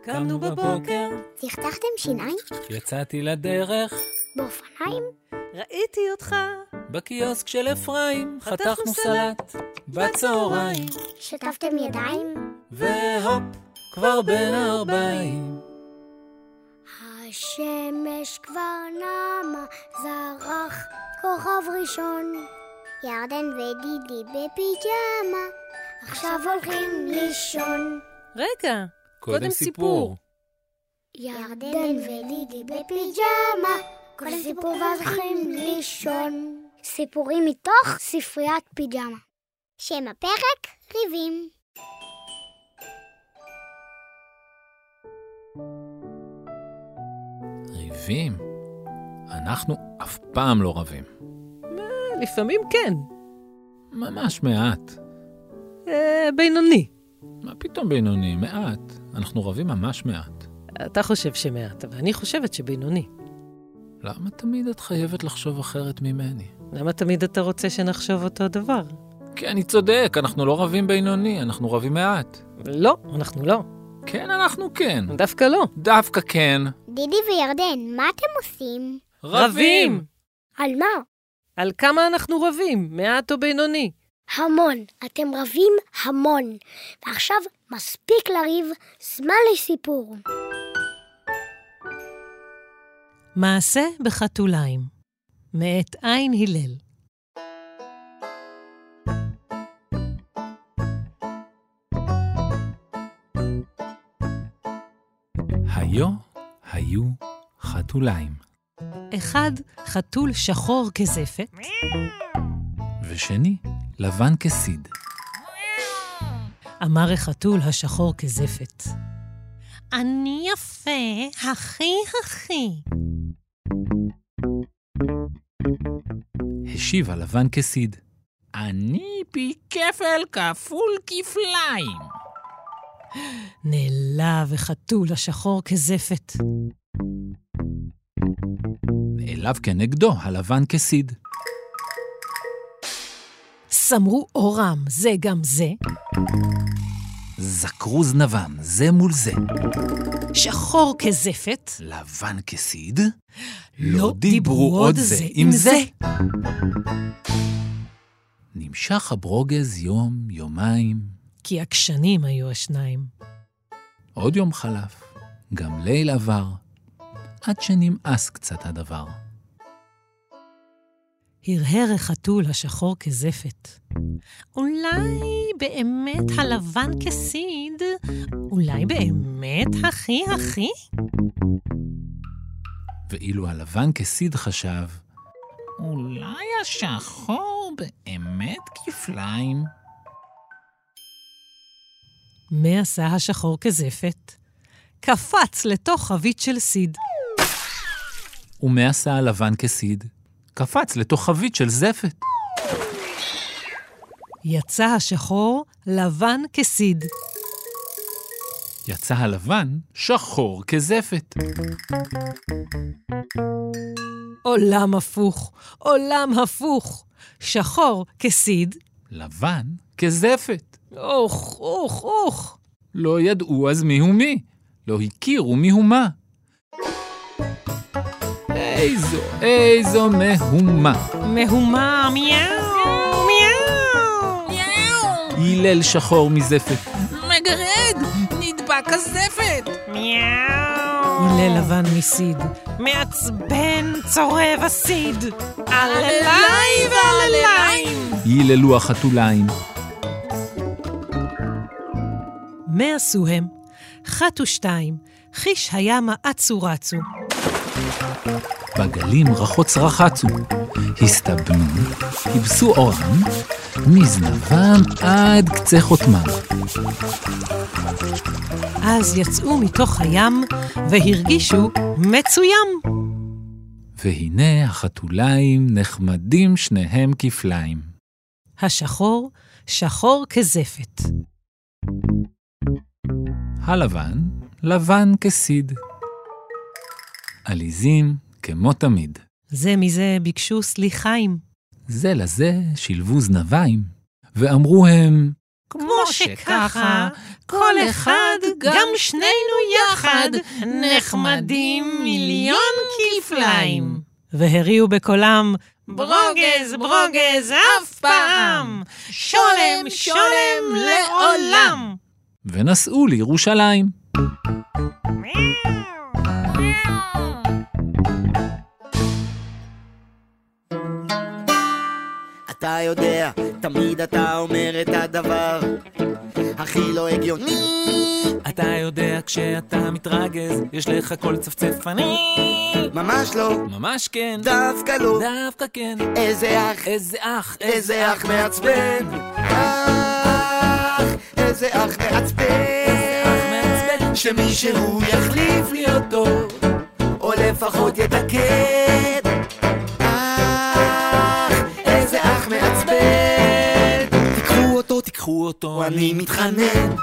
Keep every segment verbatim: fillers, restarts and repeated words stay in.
קמנו בבוקר, צחצחתם שיניים? יצאתי לדרך, באופניים? ראיתי אותך בקיוסק של אפרים, חתכנו סלט בצהריים, שטפתם ידיים? והופ, כבר בין הארבעים. השמש כבר נמה, זרח כוכב ראשון. ירדן ודידי בפיג'מה, עכשיו הולכים לישון. רגע, קודם סיפור. ירדן ודידי בפיג'מה, קודם סיפור ואז הולכים לישון. סיפורים מתוך ספריית פיג'מה. שם הפרק, ריבים. ריבים? אנחנו אף פעם לא רבים. לפעמים כן. ממש מעט. אה, בינוני. מה פתאום בינוני? מעט. אנחנו רבים ממש מעט. אתה חושב שמעט, אבל אני חושבת שבינוני. למה תמיד את חייבת לחשוב אחרת ממני? למה תמיד אתה רוצה שנחשוב אותו דבר? כי אני צודק, אנחנו לא רבים בינוני, אנחנו רבים מעט. לא, אנחנו לא. כן, אנחנו כן. דווקא לא. דווקא כן. דידי וירדן, מה אתם עושים? רבים! על מה? על כמה אנחנו רבים, מעט או בינוני? המון. אתם רבים המון. ועכשיו מספיק לריב, זמן לסיפור. מעשה בחתוליים, מאת עין הלל. היו היו חתוליים. אחד חתול שחור כזפת, ושני לבן כסיד. אמר החתול השחור כזפת, אני יפה, הכי הכי. השיב הלבן כסיד, אני פי כפל כפול כפליים. נעלב החתול השחור כזפת. נעלב כנגדו הלבן כסיד. סמרו אורם זה גם זה, זקרו זנבם זה מול זה. שחור כזפת, לבן כסיד, לא דיברו עוד זה עם זה. נמשך הברוגז יום, יומיים. כי עקשנים היו השניים. עוד יום חלף, גם ליל עבר, עד שנמאס קצת הדבר. הרהר החתול השחור כזפת, אולי באמת הלבן כסיד, אולי באמת הכי הכי? ואילו הלבן כסיד חשב, אולי השחור באמת כפליים. מה עשה השחור כזפת? קפץ לתוך חבית של סיד. ומה עשה הלבן כסיד? קפץ לתוך חבית של זפת. יצא השחור לבן כסיד. יצא הלבן שחור כזפת. עולם הפוך, עולם הפוך. שחור כסיד, לבן כזפת. אוך, אוך, אוך. לא ידעו אז מי הוא מי. לא הכירו מי הוא מה. איזו, איזו מהומה. מהומה, מיאו, מיאו. הילל שחור מזפת. מגרד, נדבק הזפת. מיאו. הילל לבן מסיד. מעצבן צורב הסיד. עללי ועלליים. היללו החתוליים. מה עשו הם? חת ושתיים, חיש הימה אצו רצו. בגלים רחוץ רחצו, הסתבנו, כיבסו אורם, מזנבם עד קצה חותמם. אז יצאו מתוך הים והרגישו מצוים. והנה החתוליים נחמדים שניהם כפליים. השחור, שחור כזפת. הלבן, לבן כסיד. עליזים כמו תמיד. זה מזה ביקשו סליחיים. זה לזה שילבו זנביים, ואמרו הם, כמו או שככה, כל אחד, גם שנינו יחד, נחמדים מיליון כפליים. והריעו בקולם, ברוגז, ברוגז, אף פעם, שולם, שולם לעולם. ונסעו לירושלים. אתה יודע, תמיד אתה אומר את הדבר הכי לא הגיוני. אתה יודע כשאתה מתרגז, יש לך קול צפצפני. ממש לא, ממש כן, דווקא לא, דווקא כן. איזה אח, איזה אח, איזה אח מעצבן. אח, איזה אח מעצבן. שמישהו יחליף לי אותו, או לפחות יתקן. איזה אח מעצבן. תיקחו אותו, תיקחו אותו, אני מתחנן.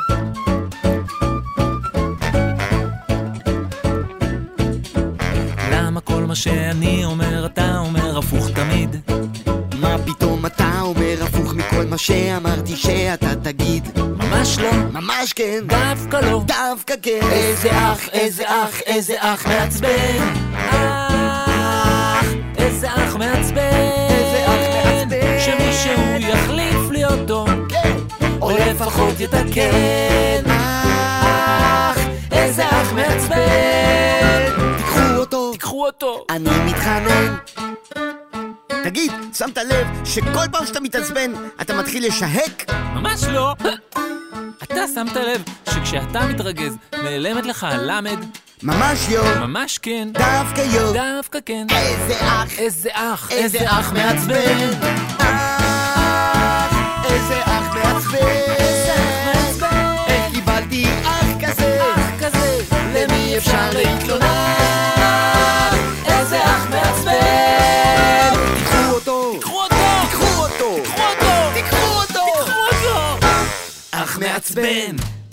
למה כל מה שאני אומר אתה אומר הפוך תמיד? מה פתאום אתה אומר הפוך מכל מה שאמרתי שאתה תגיד? ממש לא, ממש כן, דווקא לא, דווקא כן. איזה אח, איזה אח, איזה אח מעצבן. אח, איזה אח מעצבן. איזה אח מעצבן. שמישהו יחליף לי אותו, או לפחות יתקן. אח, איזה אח מעצבן. תיקחו אותו, תיקחו אותו, אני מתחנן. תגיד, שמת לב שכל פעם שאתה מתעצבן אתה מתחיל לשהק? ממש לא. אתה שמת לב שכשאתה מתרגז נעלמת לך הלמד? ממש יו, ממש כן, דווקא יו, דווקא כן. איזה אח, איזה אח, איזה אח מעצבן. אח, איזה אח מעצבן. איך קיבלתי אח כזה, אח כזה, למי אפשר להתלונן? איזה אח מעצבן. תיקחו אותו, תיקחו אותו, תיקחו אותו, תיקחו אותו, תיקחו אותו, תיקחו אותו. אח מעצבן.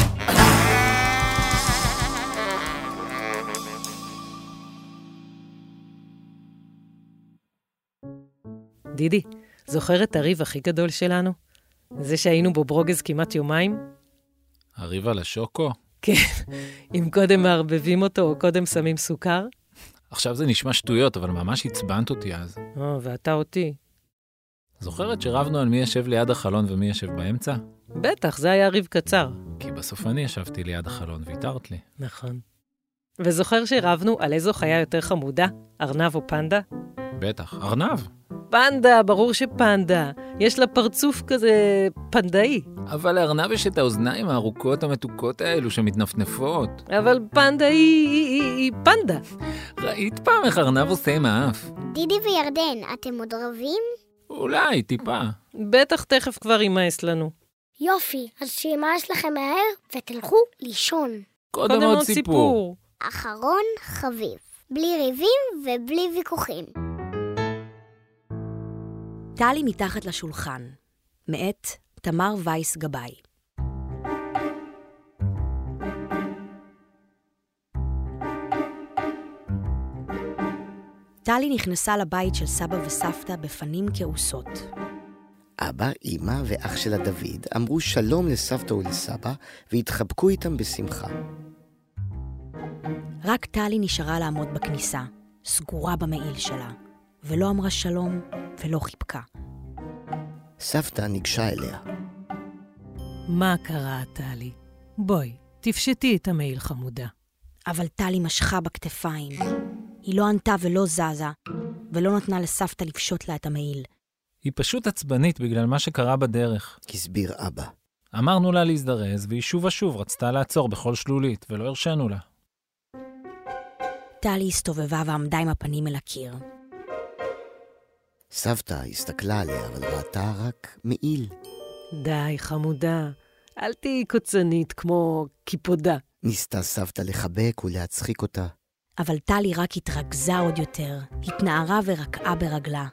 דידי, זוכר את הריב הכי גדול שלנו? זה שהיינו בו ברוגז כמעט יומיים? הריב על השוקו? כן, אם קודם מערבבים אותו או קודם שמים סוכר? עכשיו זה נשמע שטויות, אבל ממש הצבנת אותי אז. או, ואתה אותי. זוכרת שרבנו על מי ישב ליד החלון ומי ישב באמצע? בטח, זה היה ריב קצר. כי בסוף אני ישבתי ליד החלון והתארת לי. נכון. וזוכר שרבנו על איזו חיה יותר חמודה? ארנב או פנדה? בטח, ארנב. פנדה, ברור שפנדה. יש לה פרצוף כזה פנדאי. אבל לארנב יש את האוזניים הארוכות המתוקות האלו שמתנפנפות. אבל פנדה היא, היא, היא, היא פנדה. ראית פעם איך ארנב עושה עם האף? דידי וירדן, אתם עוד רבים? אולי, טיפה. בטח תכף כבר יימאס לנו. יופי, אז שימאס לכם מהר ותלכו לישון. קודם עוד סיפור. אחרון חביב, בלי ריבים ובלי ויכוחים. טלי מתחת לשולחן, מאת תמר וייס גבאי. טלי נכנסה לבית של סבא וסבתא בפנים כעוסות. אבא, אמא ואח שלה דוד אמרו שלום לסבתא ולסבא והתחבקו איתם בשמחה. רק טלי נשארה לעמוד בכניסה, סגורה במעיל שלה, ולא אמרה שלום ולא חיבקה. סבתא ניגשה אליה. מה קרה, טלי? בואי, תפשטי את המעיל חמודה. אבל טלי משכה בכתפיים. היא לא ענתה ולא זזה, ולא נתנה לסבתא לפשוט לה את המעיל. היא פשוט עצבנית בגלל מה שקרה בדרך. הסביר אבא. אמרנו לה להזדרז, והיא שוב ושוב רצתה לעצור בכל שלולית, ולא הרשנו לה. טלי הסתובבה ועמדה עם הפנים אל הקיר. סבתא הסתכלה עליה, אבל ראתה רק מעיל. די, חמודה. אל תהי קוצנית כמו קיפודה. ניסתה סבתא לחבק ולהצחיק אותה. אבל טלי רק התרכזה עוד יותר, התנערה ורקעה ברגלה.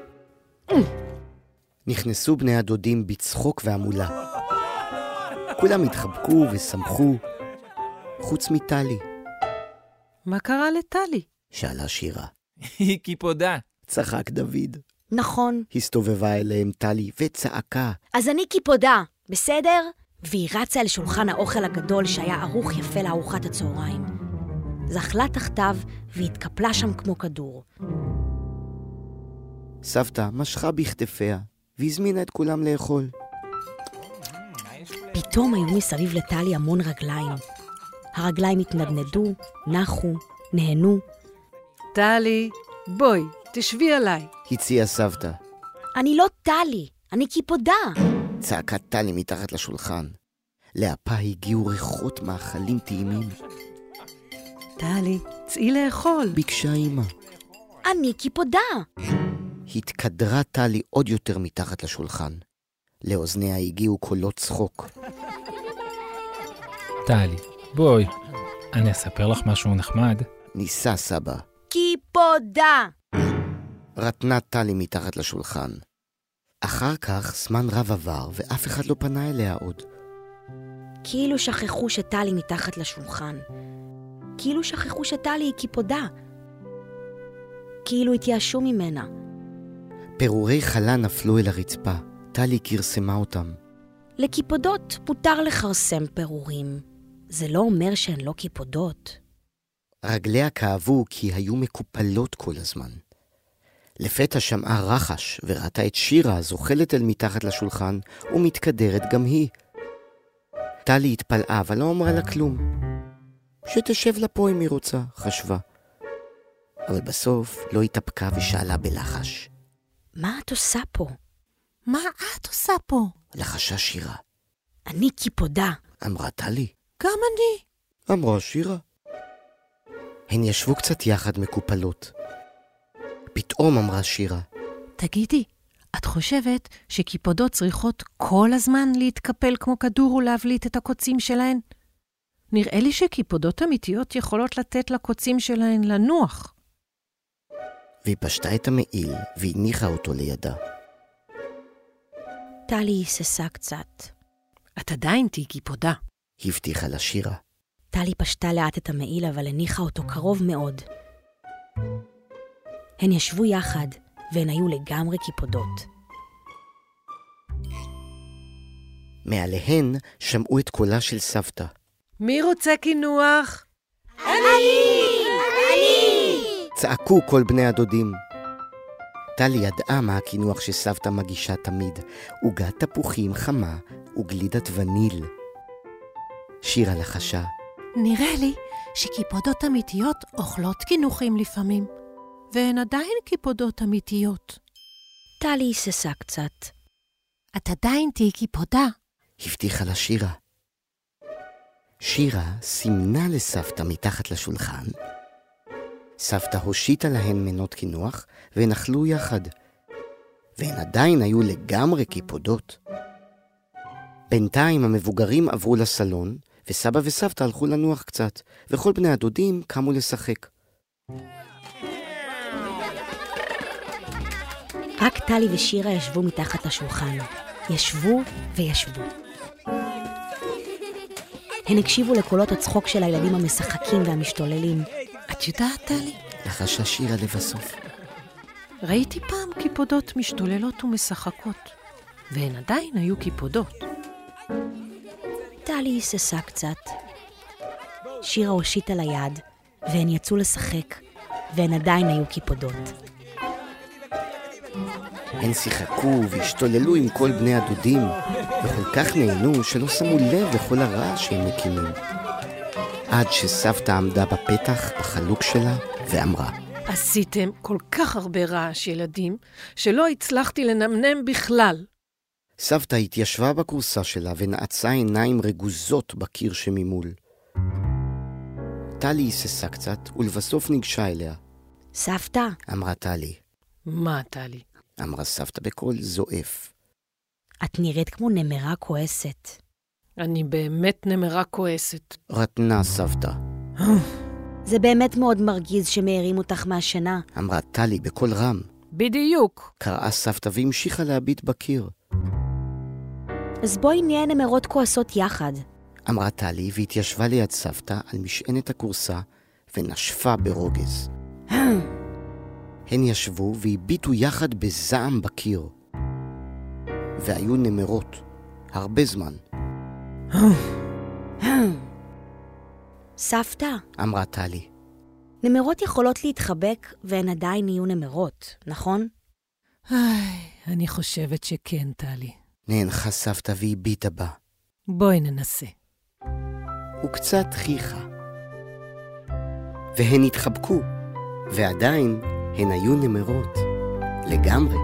נכנסו בני הדודים בצחוק ועמולה. כולם התחבקו ושמחו, חוץ מטלי. מה קרה לטלי? שאלה שירה. היא קיפודה. צחק דוד. נכון. הסתובבה אליהם טלי וצעקה. אז אני קיפודה, בסדר? והיא רצה אל שולחן האוכל הגדול שהיה ערוך יפה לארוחת הצהריים. זחלה תחתיו והתקפלה שם כמו כדור. סבתא משכה בכתפיה והזמינה את כולם לאכול. פתאום היו מסביב לטלי המון רגליים. הרגליים התנדנדו, נחו, נהנו. טלי, בואי, תשבי עליי. הציעה סבתא. אני לא טלי, אני קיפודה. צעקה טלי מתחת לשולחן. לאפה הגיעו ריחות מאכלים טעימים. טלי, צאי לאכול. ביקשה אמא. אני קיפודה. התקדרה טלי עוד יותר מתחת לשולחן. לאוזניה הגיעו קולות צחוק. טלי, בואי, אני אספר לך משהו נחמד. ניסה סבא. קיפודה. רטנה טלי מתחת לשולחן. אחר כך זמן רב עבר ואף אחד לא פנה אליה עוד. כאילו שכחו שטלי מתחת לשולחן. כאילו שכחו שטלי היא קיפודה. כאילו התייאשו ממנה. פירורי חלה נפלו אל הרצפה. טלי קרסמה אותם. לקיפודות מותר לחרסם פירורים. זה לא אומר שהן לא קיפודות. רגליה כאבו כי היו מקופלות כל הזמן. לפתע שמעה רחש וראתה את שירה זוחלת אל מתחת לשולחן ומתקדרת גם היא. טלי התפלאה אבל לא אמרה לה כלום. שתשב לה פה אם היא רוצה, חשבה. אבל בסוף לא התאפקה ושאלה בלחש. מה את עושה פה? מה את עושה פה? לחשה שירה. אני קיפודה. אמרה טלי. גם אני. אמרה שירה. הן ישבו קצת יחד מקופלות. פתאום אמרה שירה. תגידי, את חושבת שקיפודות צריכות כל הזמן להתקפל כמו כדור ולהבליט את הקוצים שלהן? נראה לי שקיפודות אמיתיות יכולות לתת לקוצים שלהן לנוח. והיא פשטה את המעיל והניחה אותו לידה. טלי היססה קצת. את עדיין תהי קיפודה. הבטיחה לה שירה. טלי פשטה לאט את המעיל אבל הניחה אותו קרוב מאוד. הן ישבו יחד והן היו לגמרי קיפודות. מעליהן שמעו את קולה של סבתא. מי רוצה קינוח? צעקו כל בני הדודים. טלי ידעה מה הקינוח שסבתא מגישה תמיד. עוגת תפוחים חמה וגלידת וניל. שירה לחשה. נראה לי שקיפודות אמיתיות אוכלות קינוחים לפעמים, והן עדיין קיפודות אמיתיות. טלי היססה קצת. את עדיין תהי קיפודה. הבטיחה לה שירה. שירה סימנה לסבתא מתחת לשולחן. סבתא הושיטה להן מנות קינוח והן אכלו יחד. והן עדיין היו לגמרי קיפודות. בינתיים המבוגרים עברו לסלון, וסבא וסבתא הלכו לנוח קצת, וכל בני הדודים קמו לשחק. רק טלי ושירה ישבו מתחת לשולחן. ישבו וישבו. הן הקשיבו לקולות הצחוק של הילדים המשחקים והמשתוללים. את יודעת, טלי? לחשה שירה לבסוף. ראיתי פעם קיפודות משתוללות ומשחקות, והן עדיין היו קיפודות. טלי היססה קצת. שירה הושיטה ליד, והן יצאו לשחק, והן עדיין היו קיפודות. הן שיחקו והשתוללו עם כל בני הדודים, וכל כך נהנו שלא שמו לב לכל הרעש שהם מקימים. עד שסבתא עמדה בפתח בחלוק שלה ואמרה. עשיתם כל כך הרבה רעש, ילדים, שלא הצלחתי לנמנם בכלל. סבתא התיישבה בקורסה שלה ונעצה עיניים רגוזות בקיר שממול. טלי היססה קצת ולבסוף ניגשה אליה. סבתא? אמרה טלי. מה, טלי? אמרה סבתא בקול זועף. את נראית כמו נמרה כועסת. אני באמת נמרה כועסת. רטנה סבתא. זה באמת מאוד מרגיז שמעירים אותך מהשינה. אמרה טלי בקול רם. בדיוק. קראה סבתא והמשיכה להביט בקיר. אז בואי נהיה נמרות כועסות יחד. אמרה טלי והתיישבה ליד סבתא על משענת הקורסה ונשפה ברוגז. הן ישבו והביטו יחד בזעם בקיר. והיו נמרות, הרבה זמן. סבתא, אמרה טלי. נמרות יכולות להתחבק והן עדיין יהיו נמרות, נכון? איי, אני חושבת שכן, טלי. נאנחה סבתא והביטה בה. בואי ננסה. וקצת חיכה. והן התחבקו, ועדיין הן היו נמרות. לגמרי.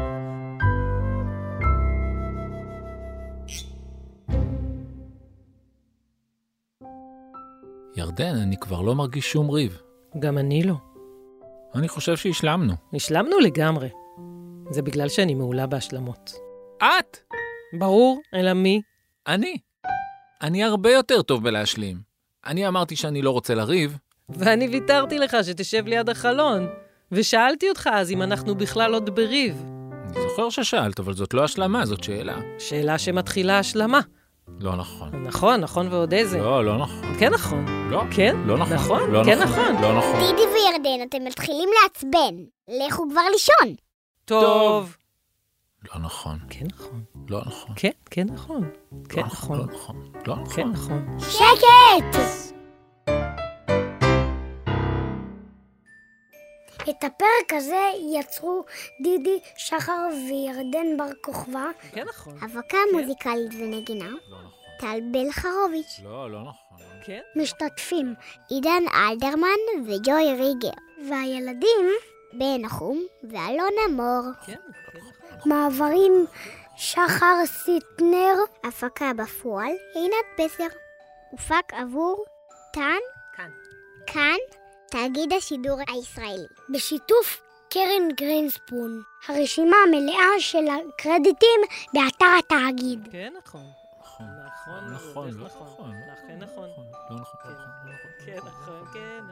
ירדן, אני כבר לא מרגיש שום ריב. גם אני לא. אני חושב שהשלמנו. השלמנו לגמרי. זה בגלל שאני מעולה בהשלמות. את? ברור, אלא מי? אני. אני הרבה יותר טוב בלהשלים. אני אמרתי שאני לא רוצה לריב. ואני ויתרתי לך שתשב ליד החלון. ושאלתי אותך אז אם אנחנו בכלל עוד בריב. אני זוכר ששאלת, אבל זאת לא השלמה, זאת שאלה. שאלה שמתחילה השלמה. לא נכון. נכון, נכון ועוד איזה. לא, לא נכון. כן נכון. לא. כן? לא נכון. נכון? לא כן נכון. נכון. לא נכון. דידי וירדן, אתם מתחילים לעצבן. לכו כבר לישון. טוב. לא נכון. כן נכון. לא נכון. כן, כן נכון. כן לא נכון. לא נכון. לא נכון. כן נכון. שקט! את הפרק הזה יצרו דידי, שחר וירדן בר כוכבא, כן נכון. הפקה מוזיקלית ונגינה, לא נכון. טל בלחרוביץ'. לא, לא נכון. כן? משתתפים עידן אלדרמן וג'וי ריגר, והילדים בן נחום ואלונה מור. כן, כן נכון. מעברים שחר סיטנר, הפקה בפועל עינת בסר. הופק עבור כאן, כאן. כאן, תאגיד השידור הישראלי. בשיתוף קרן גרינספון. הרשימה המלאה של הקרדיטים באתר התאגיד. כן נכון. נכון. נכון. נכון, ועוד לא איך נכון. נכון. נכון. לא נכון. לא נכון. כן נכון, כן.